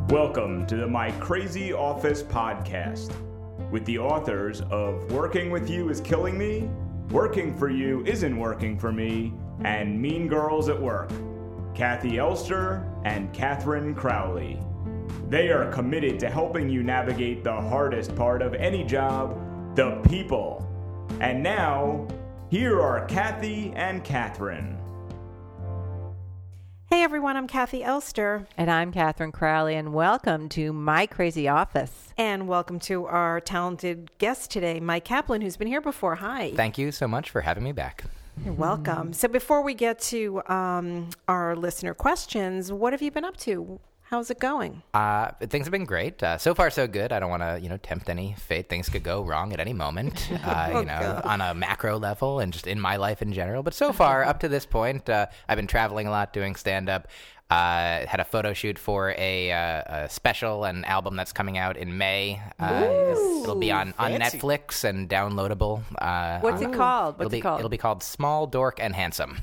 Welcome to the My Crazy Office podcast with the authors of Working With You Is Killing Me, Working For You Isn't Working For Me, and Mean Girls at Work, Kathy Elster and Catherine Crowley. They are committed to helping you navigate the hardest part of any job, the people. And now, here are Kathy and Catherine. Hey everyone, I'm Kathy Elster. And I'm Catherine Crowley, and welcome to My Crazy Office. And welcome to our talented guest today, Mike Kaplan, who's been here before. Hi. Thank you so much for having me back. You're welcome. So before we get to our listener questions, what have you been up to? How's it going? Things have been great. So far, so good. I don't want to, tempt any fate. Things could go wrong at any moment, on a macro level and just in my life in general. But so far, up to this point, I've been traveling a lot, doing stand-up. Had a photo shoot for a special, an album that's coming out in May. It'll be on Netflix and downloadable. What's it called? It'll be called Small, Dork, and Handsome.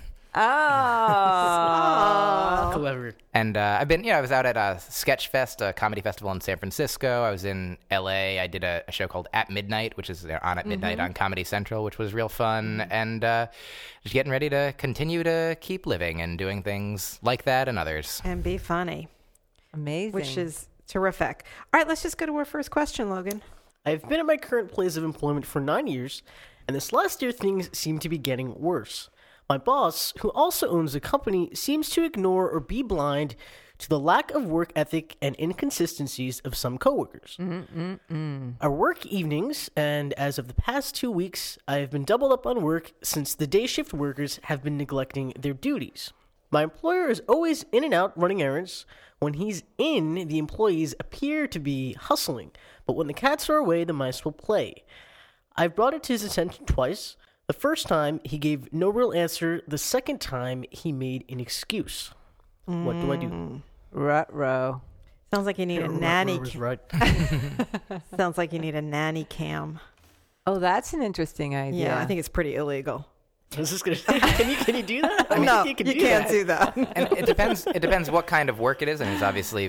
Oh. Clever. And I was out at Sketchfest, a comedy festival in San Francisco. I was in LA. I did a show called At Midnight, which is on at midnight on Comedy Central, which was real fun. And just getting ready to continue to keep living and doing things like that and others. And be funny. Amazing. Which is terrific. All right, let's just go to our first question, Logan. I've been at my current place of employment for 9 years, and this last year things seem to be getting worse. My boss, who also owns the company, seems to ignore or be blind to the lack of work ethic and inconsistencies of some coworkers. I work evenings, and as of the past 2 weeks, I have been doubled up on work since the day shift workers have been neglecting their duties. My employer is always in and out running errands. When he's in, the employees appear to be hustling, but when the cats are away, the mice will play. I've brought it to his attention twice. The first time, he gave no real answer. The second time, he made an excuse. What do I do? Ruh-roh. Sounds like you need a nanny. Right. Sounds like you need a nanny cam. Oh, that's an interesting idea. Yeah, I think it's pretty illegal. Is this gonna, can you do that? I mean, No, you can't do that. And it depends what kind of work it is. And it's obviously,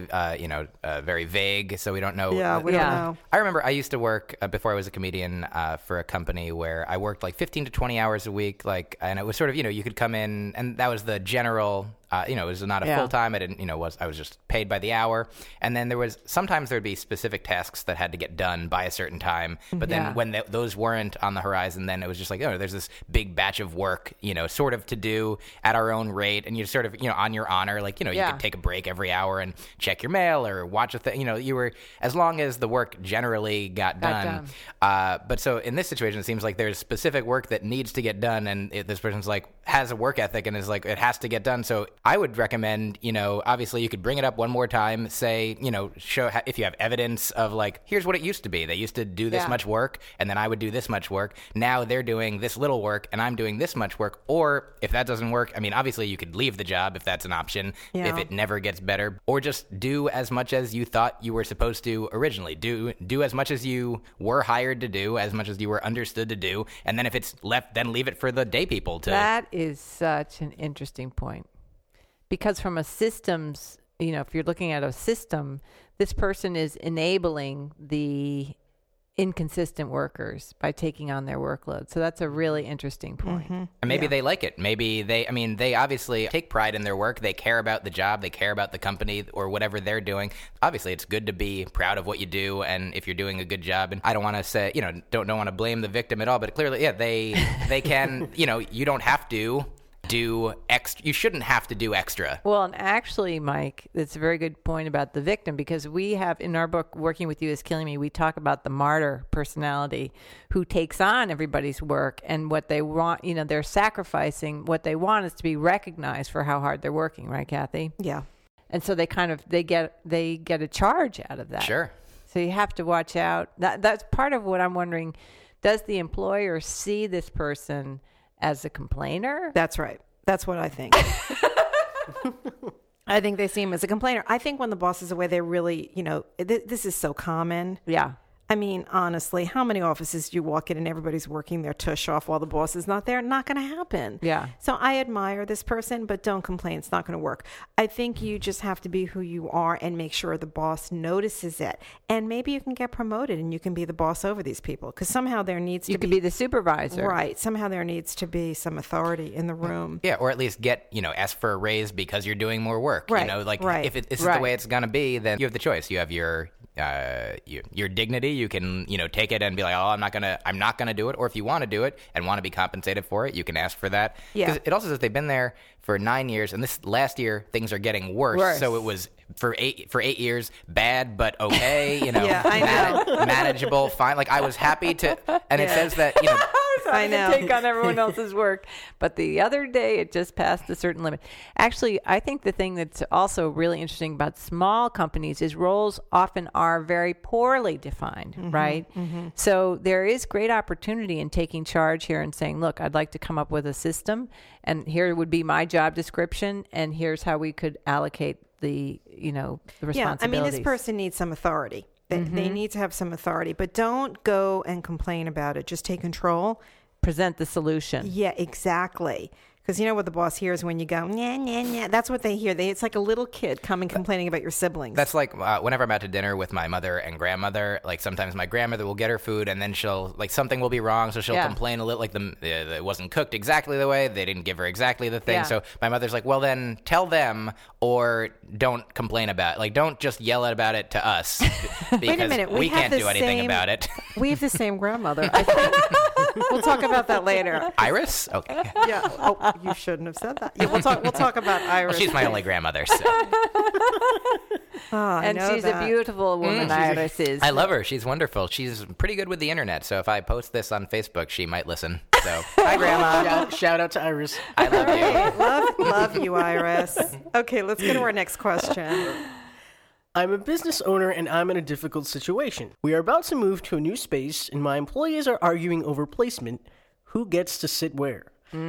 very vague, so we don't know. Yeah, we don't know. I remember I used to work before I was a comedian for a company where I worked like 15 to 20 hours a week, and it was sort of, you could come in, and that was the general. It was not a full time. I didn't, I was just paid by the hour. And then sometimes there'd be specific tasks that had to get done by a certain time. But then when those weren't on the horizon, then it was just like, there's this big batch of work, sort of to do at our own rate. And you sort of, on your honor, you could take a break every hour and check your mail or watch a thing. You were, as long as the work generally got done. But so in this situation, it seems like there's specific work that needs to get done. And this person's has a work ethic and is it has to get done. So I would recommend, obviously you could bring it up one more time, say, show if you have evidence of here's what it used to be. They used to do this much work and then I would do this much work. Now they're doing this little work and I'm doing this much work. Or if that doesn't work, obviously you could leave the job if that's an option, if it never gets better, or just do as much as you thought you were supposed to originally. Do as much as you were hired to do, as much as you were understood to do. And then if it's left, then leave it for the day people to. That is such an interesting point. Because from a systems, if you're looking at a system, this person is enabling the inconsistent workers by taking on their workload. So that's a really interesting point. And maybe they like it. Maybe they obviously take pride in their work. They care about the job. They care about the company or whatever they're doing. Obviously, it's good to be proud of what you do and if you're doing a good job. And I don't want to say, don't want to blame the victim at all, but clearly, they can, you don't have to do extra. You shouldn't have to do extra. Well, and actually, Mike, it's a very good point about the victim, because we have in our book, Working With You Is Killing Me, we talk about the martyr personality who takes on everybody's work, and what they want, they're sacrificing. What they want is to be recognized for how hard they're working, right, Kathy? Yeah. And so they get a charge out of that. Sure. So you have to watch out. That's part of what I'm wondering. Does the employer see this person as a complainer? That's right. That's what I think. I think they see him as a complainer. I think when the boss is away, they really, this is so common. Yeah. I mean, honestly, how many offices do you walk in and everybody's working their tush off while the boss is not there? Not going to happen. Yeah. So I admire this person, but don't complain. It's not going to work. I think you just have to be who you are and make sure the boss notices it. And maybe you can get promoted and you can be the boss over these people, because somehow there needs You to could be the supervisor. Right. Somehow there needs to be some authority in the room. Yeah, or at least ask for a raise because you're doing more work. Right, right. If this is the way it's going to be, then you have the choice. You have your dignity. You can take it and be like, oh, I'm not gonna do it. Or if you want to do it and want to be compensated for it, you can ask for that. Yeah. Because it also says they've been there for 9 years, and this last year things are getting worse. So it was for 8 years bad, but okay. Yeah, I know. Manageable, fine. Like I was happy to, and it says that I know. Take on everyone else's work. But the other day, it just passed a certain limit. Actually, I think the thing that's also really interesting about small companies is roles often are very poorly defined, right? Mm-hmm. So there is great opportunity in taking charge here and saying, look, I'd like to come up with a system, and here would be my job description, and here's how we could allocate the responsibilities. Yeah, I mean, this person needs some authority. They need to have some authority, but don't go and complain about it. Just take control. Present the solution. Yeah, exactly. Because you know what the boss hears when you go, nah, nah, nah. That's what they hear. It's like a little kid coming complaining about your siblings. That's like whenever I'm out to dinner with my mother and grandmother, like sometimes my grandmother will get her food and then she'll, like something will be wrong, so she'll complain a little, like it wasn't cooked exactly the way, they didn't give her exactly the thing. So my mother's like, well then tell them, or don't complain about it. Like don't just yell about it to us because Wait a minute. we can't do anything about it. We have the same grandmother, I think. We'll talk about that later. Iris? Okay. Yeah. Oh, you shouldn't have said that. Yeah, we'll talk about Iris. Well, she's my only grandmother, so. And she's a beautiful woman, Iris is. I love her. She's wonderful. She's pretty good with the internet, so if I post this on Facebook, she might listen. So, hi, Grandma. Shout out to Iris. I love you. Love you, Iris. Okay, let's get to our next question. I'm a business owner and I'm in a difficult situation. We are about to move to a new space and my employees are arguing over placement. Who gets to sit where?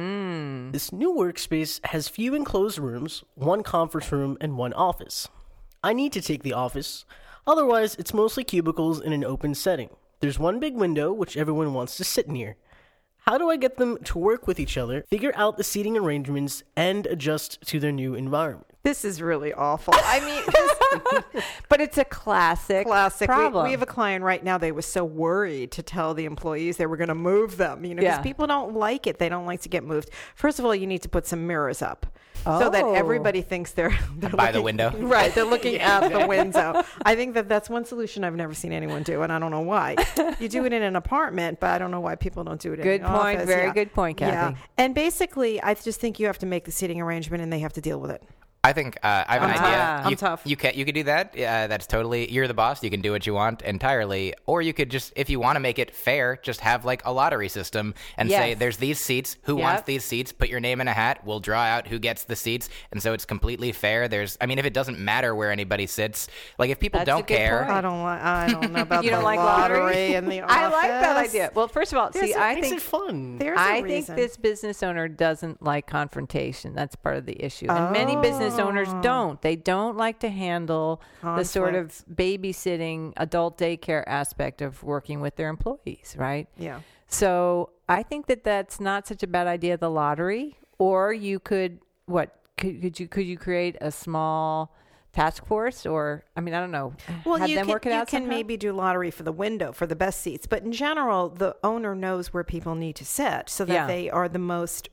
This new workspace has few enclosed rooms, one conference room, and one office. I need to take the office. Otherwise, it's mostly cubicles in an open setting. There's one big window which everyone wants to sit near. How do I get them to work with each other, figure out the seating arrangements, and adjust to their new environment? This is really awful. I mean, but it's a classic problem. We have a client right now. They were so worried to tell the employees they were going to move them, because people don't like it. They don't like to get moved. First of all, you need to put some mirrors up so that everybody thinks they're by the window. Right. They're looking out the window. I think that's one solution I've never seen anyone do, and I don't know why. You do it in an apartment, but I don't know why people don't do it in an office. Very good point, Kathy. Yeah. And basically, I just think you have to make the seating arrangement, and they have to deal with it. I think I have an idea. I'm tough. You could do that. That's totally. You're the boss. You can do what you want entirely. Or you could just, if you want to make it fair, just have like a lottery system and say, "There's these seats. Who wants these seats? Put your name in a hat. We'll draw out who gets the seats." And so it's completely fair. I mean, if it doesn't matter where anybody sits, like if people don't care, I don't know about you don't the like lottery and the office. I like that idea. Well, first of all, I think it's fun. I think this business owner doesn't like confrontation. That's part of the issue, and many business owners don't. They don't like to handle the sort of babysitting, adult daycare aspect of working with their employees, right? Yeah. So I think that's not such a bad idea, the lottery. Or you could, could you create a small task force? Or, I mean, I don't know. Well, have you them work it out can somehow? maybe do lottery for the window, for the best seats. But in general, the owner knows where people need to sit so that they are the most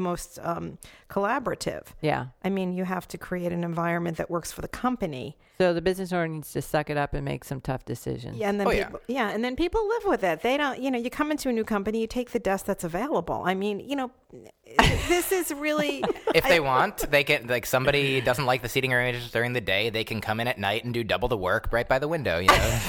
collaborative. Yeah. I mean, you have to create an environment that works for the company. So the business owner needs to suck it up and make some tough decisions. Yeah, and then people live with it. They don't, you come into a new company, you take the desk that's available. I mean, this is really. If they want, they can. Like somebody doesn't like the seating arrangements during the day, they can come in at night and do double the work right by the window.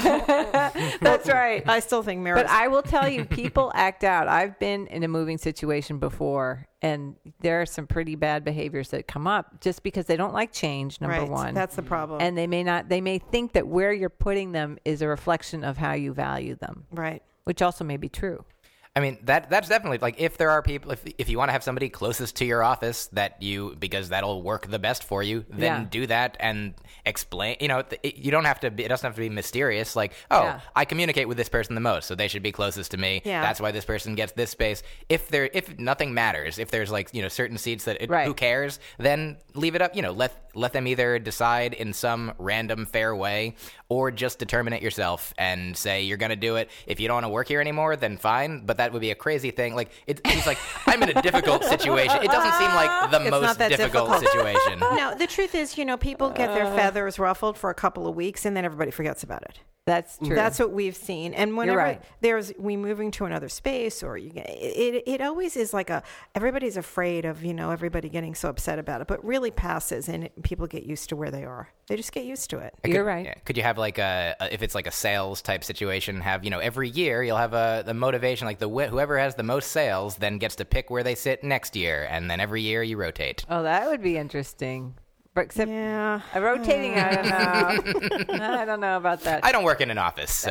That's right. I still think mirrors. But I will tell you, people act out. I've been in a moving situation before, and there are some pretty bad behaviors that come up just because they don't like change, number one. That's the problem. And they may think that where you're putting them is a reflection of how you value them. Right. Which also may be true. I mean, that's definitely, like, if there are people, if you want to have somebody closest to your office because that'll work the best for you, then do that and explain, you don't have to it doesn't have to be mysterious. Like, I communicate with this person the most, so they should be closest to me. Yeah. That's why this person gets this space. If nothing matters, if there's like, certain seats that who cares, then leave it up, let them either decide in some random fair way or just determine it yourself and say you're going to do it. If you don't want to work here anymore, then fine, but that would be a crazy thing. Like, he's like, I'm in a difficult situation. It doesn't seem like the most difficult situation. No, the truth is, people get their feathers ruffled for a couple of weeks and then everybody forgets about it. That's true. That's what we've seen. And whenever we moving to another space, or it always is like everybody's afraid of everybody getting so upset about it, but really passes and people get used to where they are. They just get used to it. You're right. Yeah. Could you have like if it's like a sales type situation, have every year you'll have the motivation, like whoever has the most sales then gets to pick where they sit next year, and then every year you rotate. Oh, that would be interesting. Except rotating, I don't know. I don't know about that. I don't work in an office, so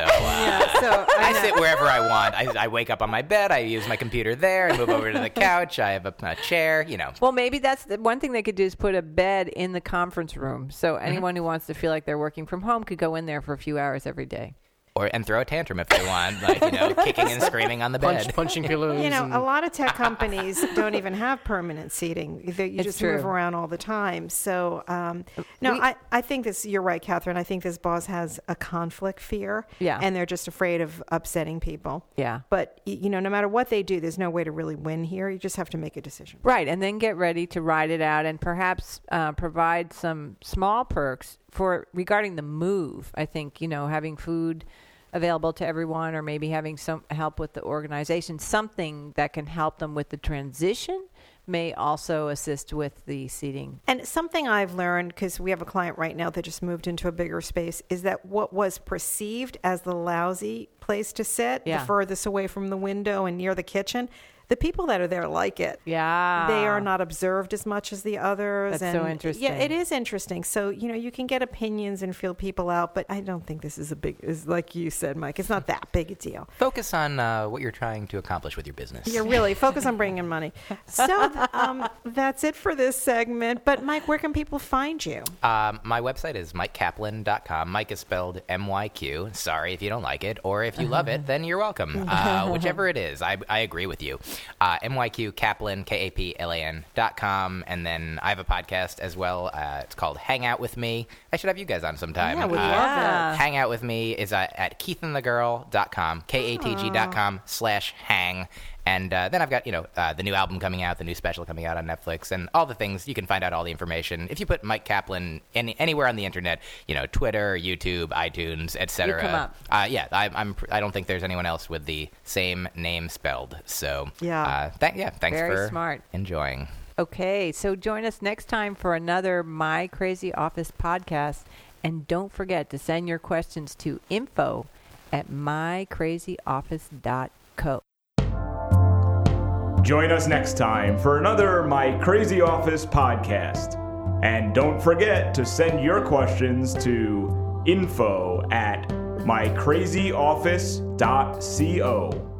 I sit wherever I want. I wake up on my bed. I use my computer there. I move over to the couch. I have a chair, Well, maybe that's the one thing they could do is put a bed in the conference room. So anyone who wants to feel like they're working from home could go in there for a few hours every day. And throw a tantrum if they want, like, kicking and screaming on the bed. Punching pillows. A lot of tech companies don't even have permanent seating. You just move around all the time. So, I think this, you're right, Catherine. I think this boss has a conflict fear. Yeah. And they're just afraid of upsetting people. Yeah. But, no matter what they do, there's no way to really win here. You just have to make a decision. Right. And then get ready to ride it out and perhaps provide some small perks regarding the move. I think, having food available to everyone, or maybe having some help with the organization, something that can help them with the transition may also assist with the seating. And something I've learned, because we have a client right now that just moved into a bigger space, is that what was perceived as the lousy place to sit, the furthest away from the window and near the kitchen, the people that are there like it. Yeah. They are not observed as much as the others. That's so interesting. Yeah, it is interesting. So, you can get opinions and feel people out, but I don't think this is like you said, Mike, it's not that big a deal. Focus on what you're trying to accomplish with your business. Yeah, really. Focus on bringing in money. So that's it for this segment. But, Mike, where can people find you? My website is mikekaplan.com. Mike is spelled M-Y-Q. Sorry if you don't like it. Or if you love it, then you're welcome. Whichever it is. I agree with you. MYQ Kaplan, KAPLAN.com. And then I have a podcast as well. It's called Hang Out With Me. I should have you guys on sometime. Yeah, we'd love that. Hang Out With Me is at keithandthegirl.com, KATG.com/hang. And then I've got, the new album coming out, the new special coming out on Netflix, and all the things. You can find out all the information. If you put Mike Kaplan anywhere on the internet, Twitter, YouTube, iTunes, etc. You come up. I don't think there's anyone else with the same name spelled. So, thanks Very for smart. enjoying. Okay, so join us next time for another My Crazy Office podcast. And don't forget to send your questions to info@mycrazyoffice.co. Join us next time for another My Crazy Office podcast. And don't forget to send your questions to info@mycrazyoffice.co.